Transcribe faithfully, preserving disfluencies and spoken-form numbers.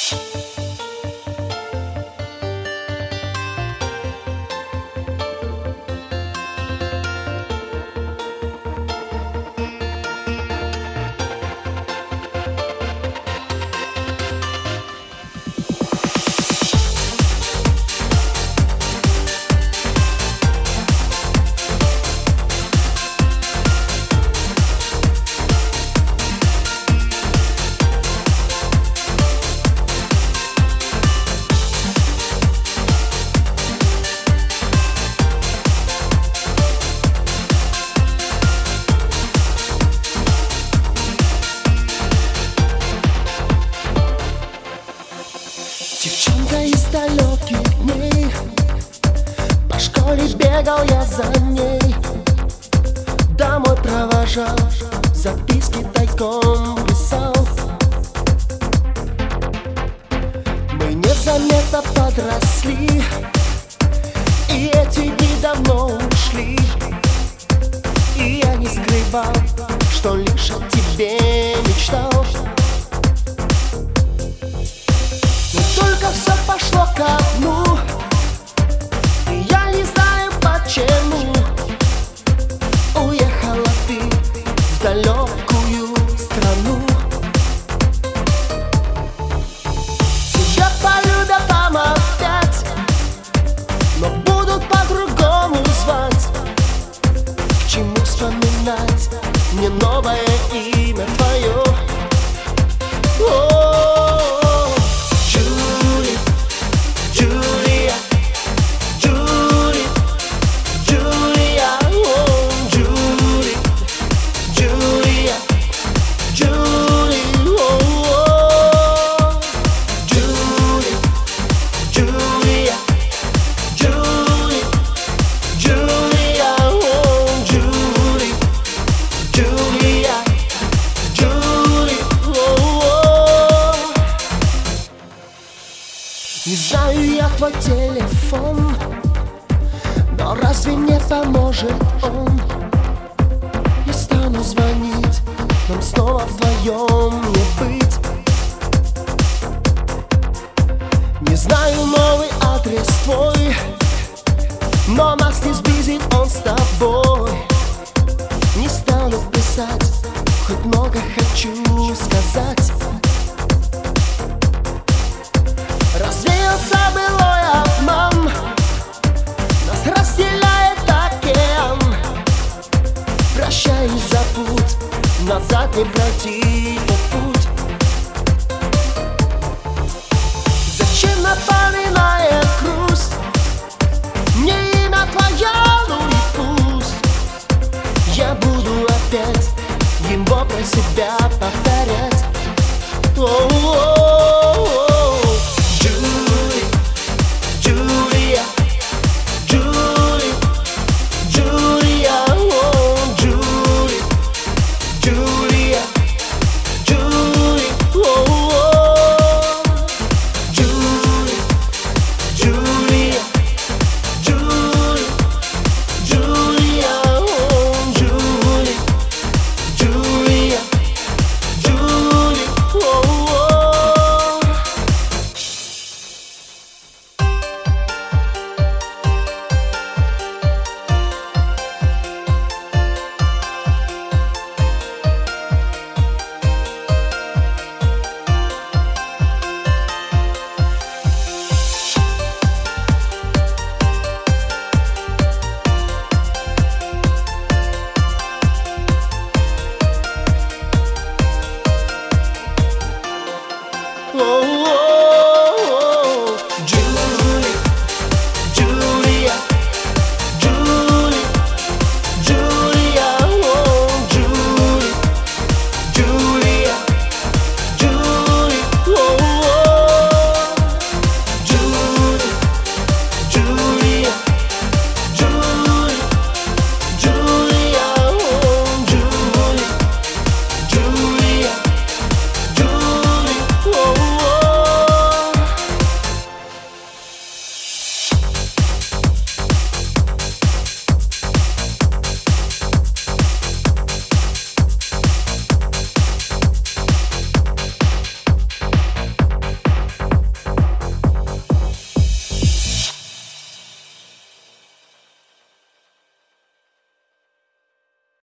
Девчонка из далеких дней, по школе бегал я за ней, домой провожал, записки тайком писал. Мы незаметно подросли, и эти дни давно ушли. И я не скрывал, что лишь о тебе мечтал. Только все пошло ко дну, и я не знаю почему. Уехала ты в далекую страну. Тебя полюбят там опять, но будут по-другому звать. К чему вспоминать мне новое имя твое? О, не знаю я твой телефон, но разве не поможет он? Я стану звонить, нам снова вдвоем не быть. Не знаю новый адрес твой, но нас не сблизит он с тобой. Не стану писать, хоть много хочу сказать. Развеялся былой обман, нас разделяет океан. Прощай и забудь, назад не пройти путь. Зачем напоминает грусть мне имя твое, ну и пусть. Я буду опять его про себя повторять. О-о-о. Oh